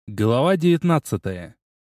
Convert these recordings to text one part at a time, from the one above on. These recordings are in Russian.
Глава 19.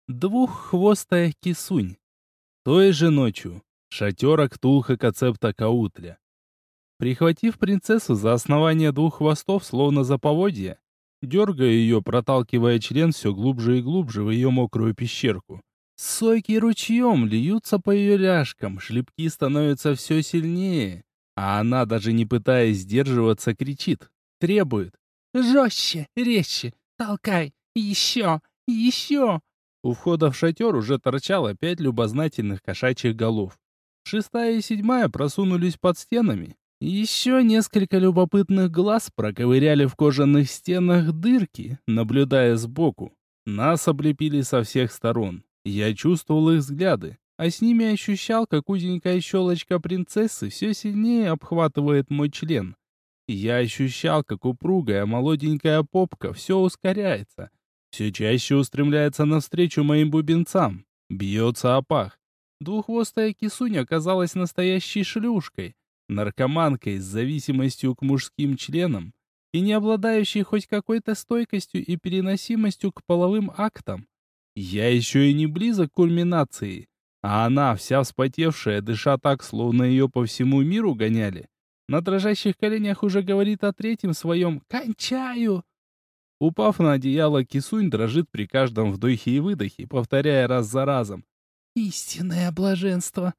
Двуххвостая кисунь. Той же ночью. Шатер Актулха Кацепта Каутля. Прихватив принцессу за основание двух хвостов, словно за поводья, дергая ее, проталкивая член все глубже и глубже в ее мокрую пещерку. Сойки ручьем льются по ее ляжкам, шлепки становятся все сильнее, а она, даже не пытаясь сдерживаться, кричит, требует. Жестче, резче, толкай, еще, еще. У входа в шатер уже торчало 5 любознательных кошачьих голов. Шестая и седьмая просунулись под стенами. Еще несколько любопытных глаз проковыряли в кожаных стенах дырки, наблюдая сбоку. Нас облепили со всех сторон. Я чувствовал их взгляды, а с ними ощущал, как узенькая щелочка принцессы все сильнее обхватывает мой член. Я ощущал, как упругая молоденькая попка все ускоряется, все чаще устремляется навстречу моим бубенцам, бьется о пах. Двуххвостая кисунь оказалась настоящей шлюшкой, наркоманкой с зависимостью к мужским членам и не обладающей хоть какой-то стойкостью и переносимостью к половым актам. Я еще и не близок к кульминации, а она, вся вспотевшая, дыша так, словно ее по всему миру гоняли, на дрожащих коленях уже говорит о третьем своем «кончаю». Упав на одеяло, кисунь дрожит при каждом вдохе и выдохе, повторяя раз за разом. Истинное блаженство.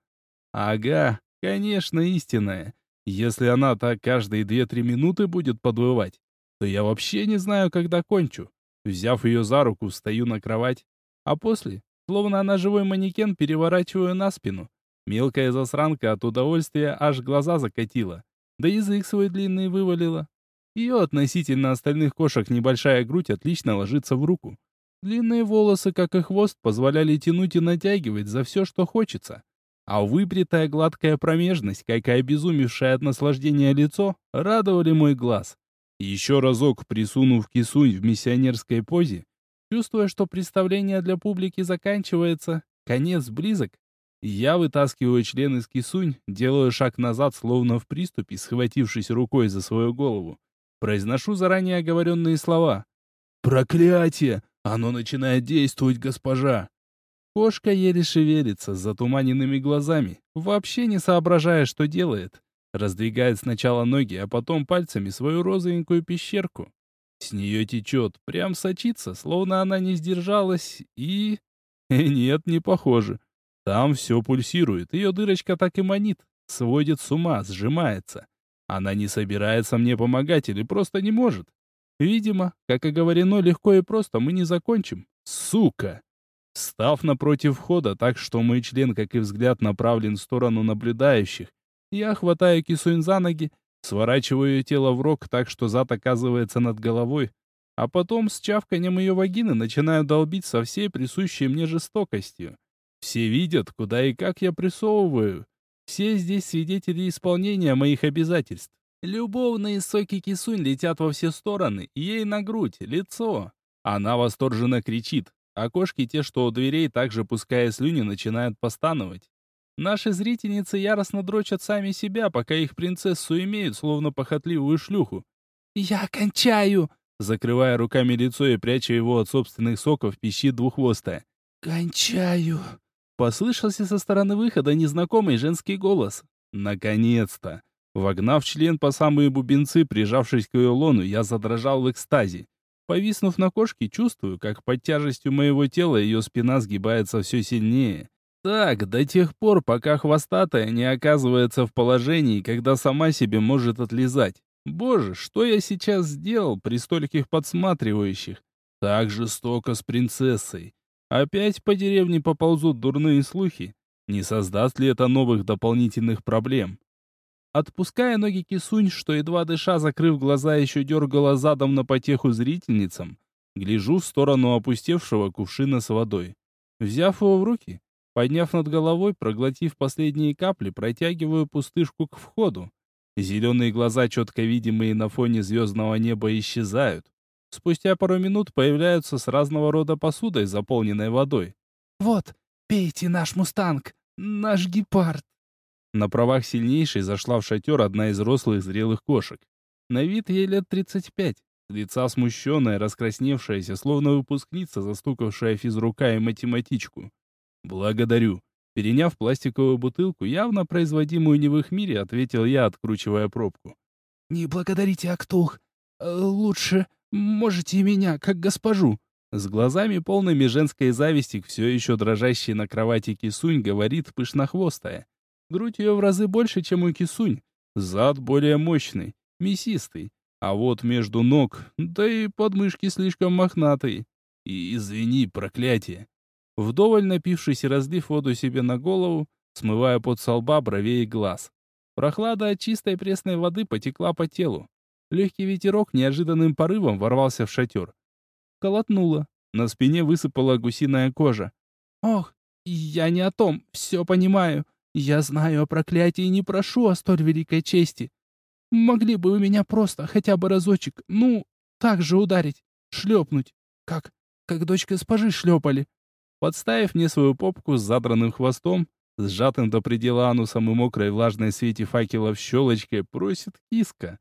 Ага, конечно, истинное. Если она так каждые 2-3 минуты будет подвывать, то я вообще не знаю, когда кончу. Взяв ее за руку, встаю на кровать, а после, словно она живой манекен, переворачиваю на спину. Мелкая засранка от удовольствия аж глаза закатила, да язык свой длинный вывалила. Ее относительно остальных кошек небольшая грудь отлично ложится в руку. Длинные волосы, как и хвост, позволяли тянуть и натягивать за все, что хочется. А выбритая гладкая промежность, как и обезумевшее от наслаждения лицо, радовали мой глаз. Еще разок присунув кисунь в миссионерской позе, чувствуя, что представление для публики заканчивается, конец близок, я вытаскиваю член из кисунь, делаю шаг назад, словно в приступе, схватившись рукой за свою голову. Произношу заранее оговоренные слова. «Проклятие! Оно начинает действовать, госпожа!» Кошка еле шевелится, с затуманенными глазами, вообще не соображая, что делает. Раздвигает сначала ноги, а потом пальцами свою розовенькую пещерку. С нее течет, прям сочится, словно она не сдержалась и... Нет, не похоже. Там все пульсирует, ее дырочка так и манит, сводит с ума, сжимается. Она не собирается мне помогать или просто не может. Видимо, как и говорено, легко и просто мы не закончим. Сука! Став напротив входа так, что мой член, как и взгляд, направлен в сторону наблюдающих, я хватаю кисунь за ноги, сворачиваю ее тело в рог так, что зад оказывается над головой, а потом с чавканием ее вагины начинаю долбить со всей присущей мне жестокостью. Все видят, куда и как я прессовываю. Все здесь свидетели исполнения моих обязательств. Любовные соки кисунь летят во все стороны, ей на грудь, лицо. Она восторженно кричит, а кошки, те, что у дверей, также пуская слюни, начинают постановать. Наши зрительницы яростно дрочат сами себя, пока их принцессу имеют, словно похотливую шлюху. Я кончаю. Закрывая руками лицо и пряча его от собственных соков, пищит двуххвостая. Кончаю. Послышался со стороны выхода незнакомый женский голос. Наконец-то! Вогнав член по самые бубенцы, прижавшись к ее лону, я задрожал в экстазе. Повиснув на кошке, чувствую, как под тяжестью моего тела ее спина сгибается все сильнее. Так, до тех пор, пока хвостатая не оказывается в положении, когда сама себе может отлизать. Боже, что я сейчас сделал при стольких подсматривающих? Так жестоко с принцессой. Опять по деревне поползут дурные слухи. Не создаст ли это новых дополнительных проблем? Отпуская ноги кисунь, что едва дыша, закрыв глаза, еще дергала задом на потеху зрительницам, гляжу в сторону опустевшего кувшина с водой. Взяв его в руки, подняв над головой, проглотив последние капли, протягиваю пустышку к входу. Зеленые глаза, четко видимые на фоне звездного неба, исчезают. Спустя пару минут появляются с разного рода посудой, заполненной водой. Вот, пейте наш мустанг, наш гепард. На правах сильнейшей зашла в шатер одна из рослых зрелых кошек. На вид ей лет 35, лица смущенная, раскрасневшаяся, словно выпускница, застукавшая физрука и математичку. «Благодарю». Переняв пластиковую бутылку, явно производимую не в их мире, ответил я, откручивая пробку. «Не благодарите, Актух. Лучше можете и меня, как госпожу». С глазами полными женской зависти, все еще дрожащей на кровати Кисунь, говорит пышнохвостая. Грудь ее в разы больше, чем у Кисунь. Зад более мощный, мясистый. А вот между ног, да и подмышки слишком мохнатые. И извини, проклятие. Вдоволь напившись и разлив воду себе на голову, смывая пот со лба, бровей и глаз. Прохлада от чистой пресной воды потекла по телу. Легкий ветерок неожиданным порывом ворвался в шатер. Колотнуло. На спине высыпала гусиная кожа. «Ох, я не о том, все понимаю. Я знаю о проклятии и не прошу о столь великой чести. Могли бы вы меня просто хотя бы разочек, ну, так же ударить, шлепнуть, как дочь госпожи шлепали». Подставив мне свою попку с задранным хвостом, сжатым до предела анусом и мокрой влажной свете факелов щелочкой, просит киска.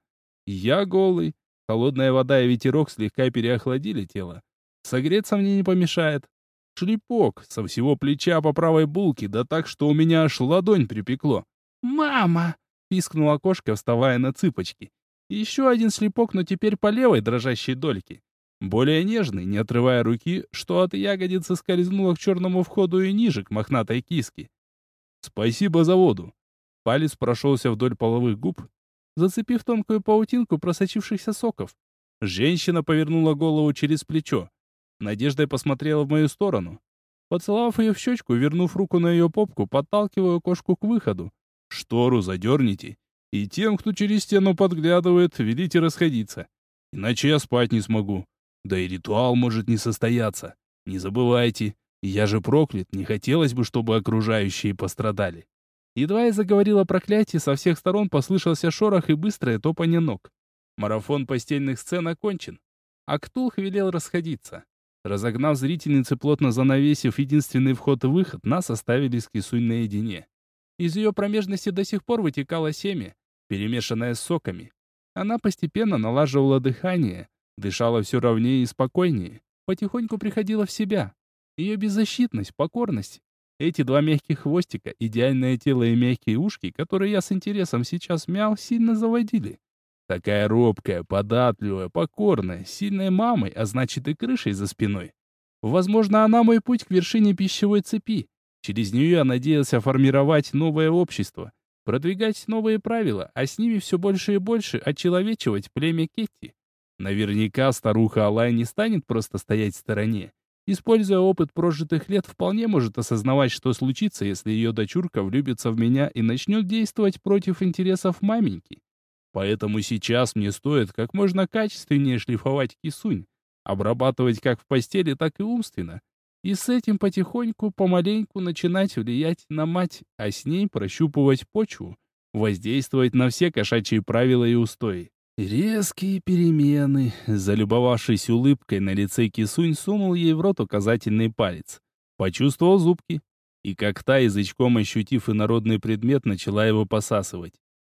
Я голый. Холодная вода и ветерок слегка переохладили тело. Согреться мне не помешает. Шлепок со всего плеча по правой булке, да так, что у меня аж ладонь припекло. «Мама!» — пискнула кошка, вставая на цыпочки. Еще один шлепок, но теперь по левой дрожащей дольке. Более нежный, не отрывая руки, что от ягодицы скользнуло к черному входу и ниже, к мохнатой киске. «Спасибо за воду». Палец прошелся вдоль половых губ, зацепив тонкую паутинку просочившихся соков. Женщина повернула голову через плечо. Надеждой посмотрела в мою сторону. Поцеловав ее в щечку, вернув руку на ее попку, подталкиваю кошку к выходу. «Штору задерните, и тем, кто через стену подглядывает, велите расходиться. Иначе я спать не смогу. Да и ритуал может не состояться. Не забывайте, я же проклят, не хотелось бы, чтобы окружающие пострадали». Едва я заговорила проклятие, со всех сторон послышался шорох и быстрое топанье ног. Марафон постельных сцен окончен. Актулх велел расходиться. Разогнав зрительницы, плотно занавесив единственный вход и выход, нас оставили с Кисунь наедине. Из ее промежности до сих пор вытекало семя, перемешанное с соками. Она постепенно налаживала дыхание, дышала все ровнее и спокойнее, потихоньку приходила в себя. Ее беззащитность, покорность. Эти два мягких хвостика, идеальное тело и мягкие ушки, которые я с интересом сейчас мял, сильно заводили. Такая робкая, податливая, покорная, сильной мамой, а значит и крышей за спиной. Возможно, она мой путь к вершине пищевой цепи. Через нее я надеялся формировать новое общество, продвигать новые правила, а с ними все больше и больше очеловечивать племя Кетти. Наверняка старуха Алай не станет просто стоять в стороне. Используя опыт прожитых лет, вполне может осознавать, что случится, если ее дочурка влюбится в меня и начнет действовать против интересов маменьки. Поэтому сейчас мне стоит как можно качественнее шлифовать Кисунь, обрабатывать как в постели, так и умственно. И с этим потихоньку, помаленьку начинать влиять на мать, а с ней прощупывать почву, воздействовать на все кошачьи правила и устои. Резкие перемены. Залюбовавшись улыбкой на лице Кисунь, сунул ей в рот указательный палец. Почувствовал зубки. И как та, язычком ощутив инородный предмет, начала его посасывать.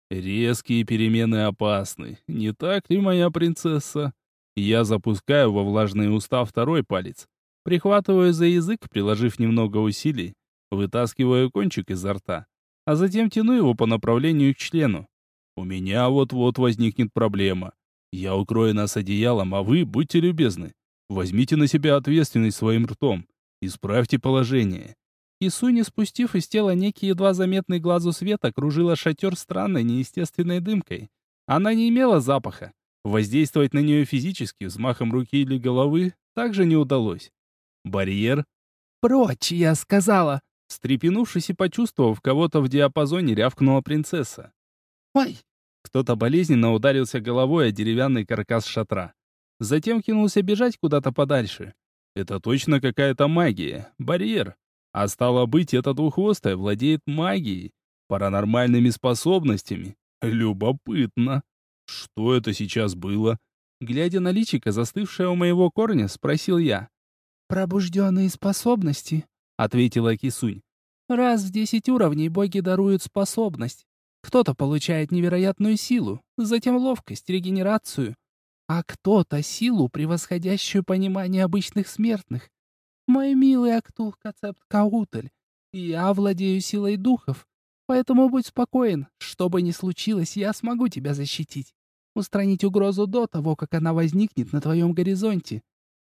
Резкие перемены опасны. Не так ли, моя принцесса? Я запускаю во влажные уста второй палец. Прихватываю за язык, приложив немного усилий, вытаскиваю кончик изо рта, а затем тяну его по направлению к члену. У меня вот-вот возникнет проблема. Я укрою нас одеялом, а вы, будьте любезны, возьмите на себя ответственность своим ртом. Исправьте положение. Кисуни, спустив из тела некий едва заметный глазу свет, окружила шатер странной неестественной дымкой. Она не имела запаха. Воздействовать на нее физически, взмахом руки или головы, также не удалось. Барьер? «Прочь, я сказала!» Встрепенувшись и почувствовав кого-то в диапазоне, рявкнула принцесса. «Ой!» Кто-то болезненно ударился головой о деревянный каркас шатра. Затем кинулся бежать куда-то подальше. Это точно какая-то магия, барьер. А стало быть, эта двуххвостая владеет магией, паранормальными способностями. Любопытно. Что это сейчас было? Глядя на личико, застывшее у моего корня, спросил я. «Пробужденные способности», — ответила Кисунь. «Раз в 10 уровней боги даруют способность. Кто-то получает невероятную силу, затем ловкость, регенерацию. а кто-то силу, превосходящую понимание обычных смертных. Мой милый Актул-Кацепт-Каутль, я владею силой духов, поэтому будь спокоен, что бы ни случилось, я смогу тебя защитить, устранить угрозу до того, как она возникнет на твоем горизонте.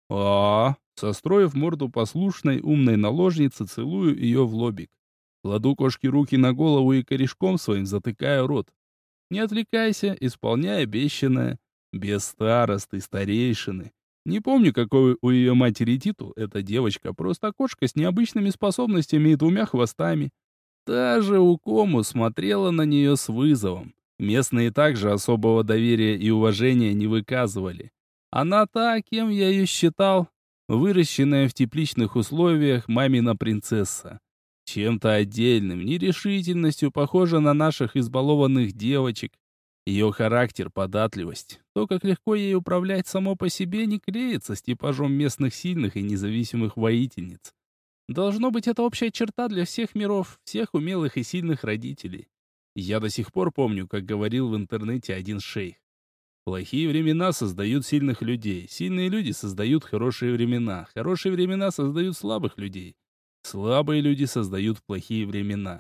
Состроив морду послушной, умной наложницы, целую ее в лобик. Кладу кошке руки на голову и корешком своим затыкаю рот. Не отвлекайся, исполняй обещанное. Без старосты, старейшины. Не помню, какой у ее матери титул. Эта девочка просто кошка с необычными способностями и двумя хвостами. Та же Укому смотрела на нее с вызовом. Местные также особого доверия и уважения не выказывали. Она та, кем я ее считал, выращенная в тепличных условиях мамина принцесса. Чем-то отдельным, нерешительностью похожа на наших избалованных девочек. Ее характер, податливость, то, как легко ей управлять само по себе, не клеится с типажом местных сильных и независимых воительниц. Должно быть, это общая черта для всех миров, всех умелых и сильных родителей. Я до сих пор помню, как говорил в интернете один шейх. Плохие времена создают сильных людей, сильные люди создают хорошие времена создают слабых людей, слабые люди создают плохие времена.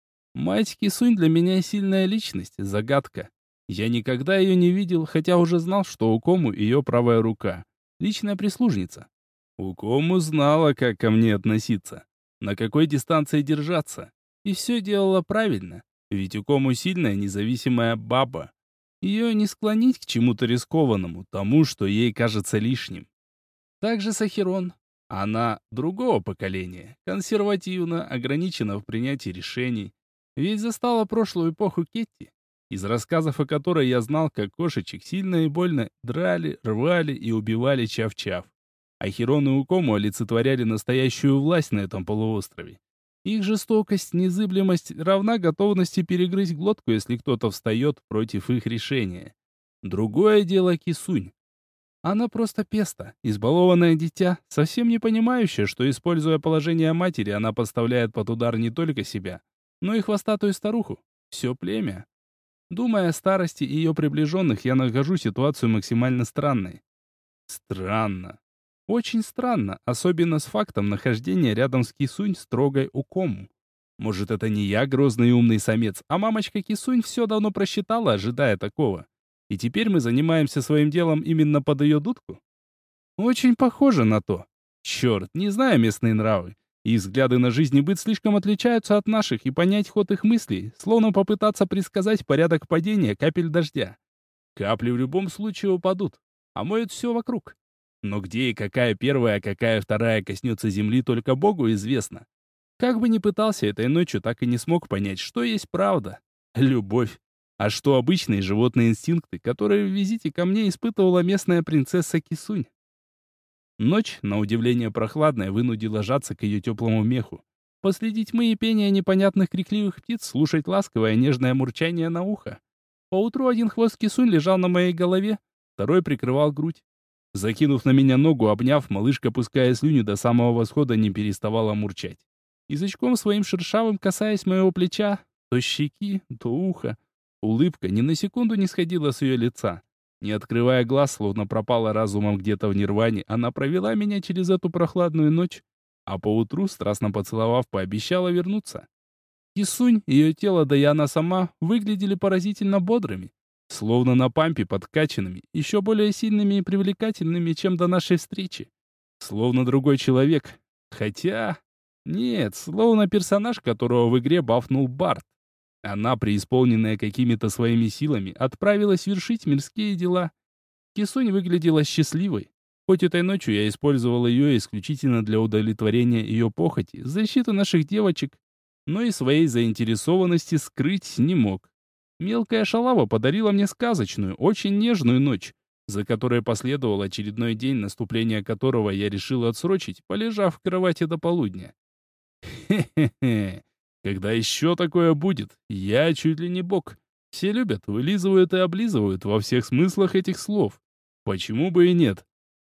Мать Кисунь для меня сильная личность, загадка. Я никогда ее не видел, хотя уже знал, что Укому ее правая рука, личная прислужница. Укому знала, как ко мне относиться, на какой дистанции держаться, и все делала правильно, ведь Укому сильная независимая баба. Ее не склонить к чему-то рискованному, тому, что ей кажется лишним. Также Сахирон. Она другого поколения, консервативна, ограничена в принятии решений, ведь застала прошлую эпоху Кетти, из рассказов о которой я знал, как кошечек сильно и больно драли, рвали и убивали Чав-Чав. А Хирон и Укому олицетворяли настоящую власть на этом полуострове. Их жестокость, незыблемость равна готовности перегрызть глотку, если кто-то встает против их решения. Другое дело Кисунь. Она просто песта, избалованное дитя, совсем не понимающее, что, используя положение матери, она подставляет под удар не только себя, но и хвостатую старуху. Все племя. Думая о старости и ее приближенных, я нахожу ситуацию максимально странной. Странно. Очень странно, особенно с фактом нахождения рядом с Кисунь строгой Укому. Может, это не я грозный и умный самец, а мамочка Кисунь все давно просчитала, ожидая такого. И теперь мы занимаемся своим делом именно под ее дудку? Очень похоже на то. Черт, не знаю местные нравы. Их взгляды на жизнь и быт слишком отличаются от наших, и понять ход их мыслей, словно попытаться предсказать порядок падения капель дождя. Капли в любом случае упадут, а моют все вокруг. Но где и какая первая, а какая вторая коснется земли, только Богу известно. Как бы ни пытался этой ночью, так и не смог понять, что есть правда. Любовь. А что обычные животные инстинкты, которые в визите ко мне испытывала местная принцесса Кисунь. Ночь, на удивление прохладная, вынудила жаться к ее теплому меху. Посреди тьмы и пения непонятных крикливых птиц слушать ласковое нежное мурчание на ухо. Поутру один хвост Кисунь лежал на моей голове, второй прикрывал грудь. Закинув на меня ногу, обняв, малышка, пуская слюни до самого восхода, не переставала мурчать. Язычком своим шершавым, касаясь моего плеча, то щеки, то уха. Улыбка ни на секунду не сходила с ее лица. Не открывая глаз, словно пропала разумом где-то в нирване, она провела меня через эту прохладную ночь, а поутру, страстно поцеловав, пообещала вернуться. Кисунь, ее тело, да и она сама, выглядели поразительно бодрыми, словно на пампе подкачанными, еще более сильными и привлекательными, чем до нашей встречи. Словно другой человек. Хотя... Нет, словно персонаж, которого в игре бафнул Барт. Она, преисполненная какими-то своими силами, отправилась вершить мирские дела. Кисунь выглядела счастливой. Хоть этой ночью я использовал ее исключительно для удовлетворения ее похоти, защиты наших девочек, но и своей заинтересованности скрыть не мог. Мелкая шалава подарила мне сказочную, очень нежную ночь, за которой последовал очередной день, наступления которого я решил отсрочить, полежав в кровати до полудня. Хе-хе-хе. Когда еще такое будет? Я чуть ли не бог. Все любят, вылизывают и облизывают во всех смыслах этих слов. Почему бы и нет?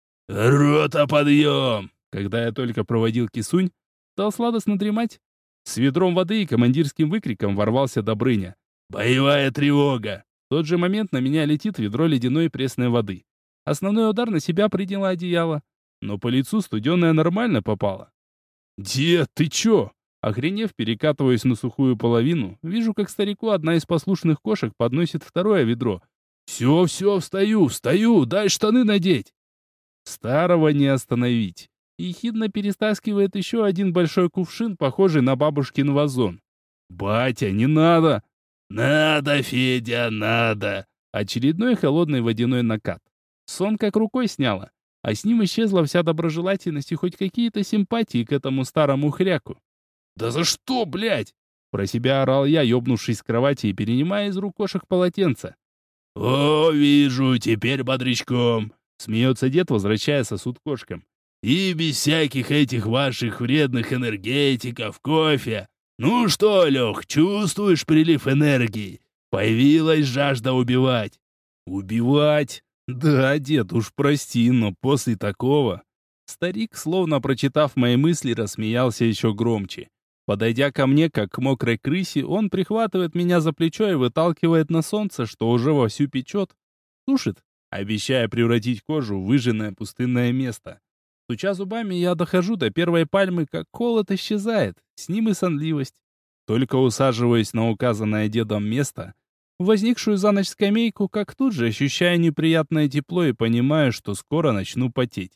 «Рота, подъем!» Когда я только проводил Кисунь, стал сладостно дремать. С ведром воды и командирским выкриком ворвался Добрыня. «Боевая тревога!» В тот же момент на меня летит ведро ледяной пресной воды. Основной удар на себя приняло одеяло. Но по лицу студеная нормально попала. «Дед, ты чё?» Охренев, перекатываясь на сухую половину, вижу, как старику одна из послушных кошек подносит второе ведро. «Все, встаю, дай штаны надеть!» Старого не остановить. Ехидно перестаскивает еще один большой кувшин, похожий на бабушкин вазон. «Батя, не надо!» «Надо, Федя, надо!» Очередной холодный водяной накат. Сон как рукой сняло, а с ним исчезла вся доброжелательность и хоть какие-то симпатии к этому старому хряку. «Да за что, блядь?» Про себя орал я, ёбнувшись с кровати и перенимая из рук кошек полотенце. «О, вижу, теперь бодрячком!» Смеется дед, возвращая сосуд кошкам. «И без всяких этих ваших вредных энергетиков, кофе. Ну что, Лех, чувствуешь прилив энергии? Появилась жажда убивать». «Убивать? Да, дед, уж прости, но после такого...» Старик, словно прочитав мои мысли, рассмеялся еще громче. Подойдя ко мне, как к мокрой крысе, он прихватывает меня за плечо и выталкивает на солнце, что уже вовсю печет. Сушит, обещая превратить кожу в выжженное пустынное место. Стуча зубами, я дохожу до первой пальмы, как холод исчезает, с ним и сонливость. Только усаживаясь на указанное дедом место, возникшую за ночь скамейку, как тут же ощущаю неприятное тепло и понимаю, что скоро начну потеть.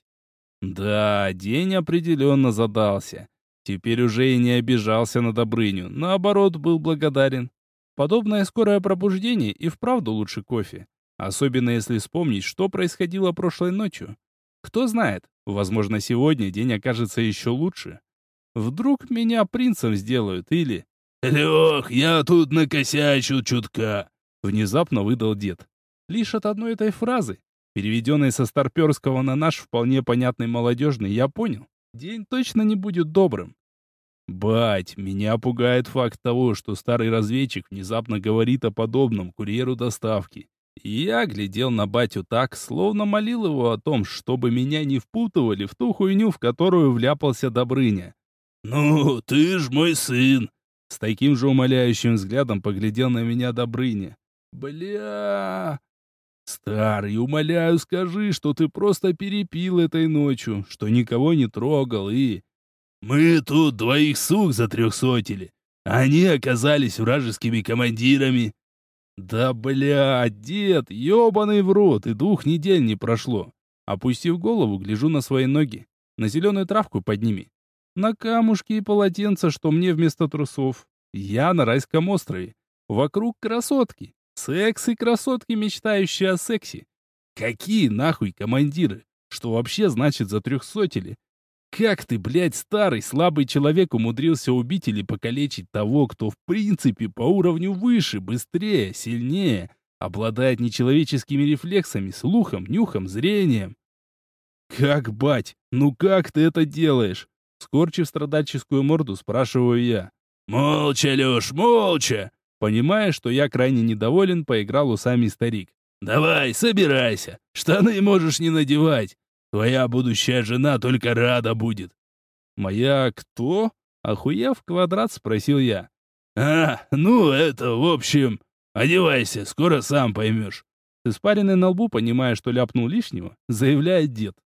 Да, день определенно задался. Теперь уже и не обижался на Добрыню, наоборот, был благодарен. Подобное скорое пробуждение и вправду лучше кофе. Особенно если вспомнить, что происходило прошлой ночью. Кто знает, возможно, сегодня день окажется еще лучше. Вдруг меня принцем сделают или... «Лех, я тут накосячу чутка», — внезапно выдал дед. Лишь от одной этой фразы, переведенной со старперского на наш вполне понятный молодежный, я понял. День точно не будет добрым. Бать, меня пугает факт того, что старый разведчик внезапно говорит о подобном курьеру доставки. Я глядел на батю так, словно молил его о том, чтобы меня не впутывали в ту хуйню, в которую вляпался Добрыня. «Ну, ты ж мой сын!» С таким же умоляющим взглядом поглядел на меня Добрыня. «Бля...» «Старый, умоляю, скажи, что ты просто перепил этой ночью, что никого не трогал и...» «Мы тут двоих сук затрехсотили. Они оказались вражескими командирами». «Да бля, дед, ебаный в рот, и 2 недель не прошло». Опустив голову, гляжу на свои ноги. На зеленую травку под ними. На камушки и полотенца, что мне вместо трусов. Я на райском острове. Вокруг красотки. Секс и красотки, мечтающие о сексе. Какие нахуй командиры? Что вообще значит затрехсотили? Как ты, блядь, старый, слабый человек умудрился убить или покалечить того, кто в принципе по уровню выше, быстрее, сильнее, обладает нечеловеческими рефлексами, слухом, нюхом, зрением? Как, бать, ну как ты это делаешь? Скорчив страдальческую морду, спрашиваю я. «Молча, Леш, молча!» Понимая, что я крайне недоволен, поиграл усами старик. «Давай, собирайся. Штаны можешь не надевать. Твоя будущая жена только рада будет». «Моя кто?» Охуев квадрат, спросил я. Ну это, в общем, одевайся, скоро сам поймешь». С испаренной на лбу, понимая, что ляпнул лишнего, заявляет дед.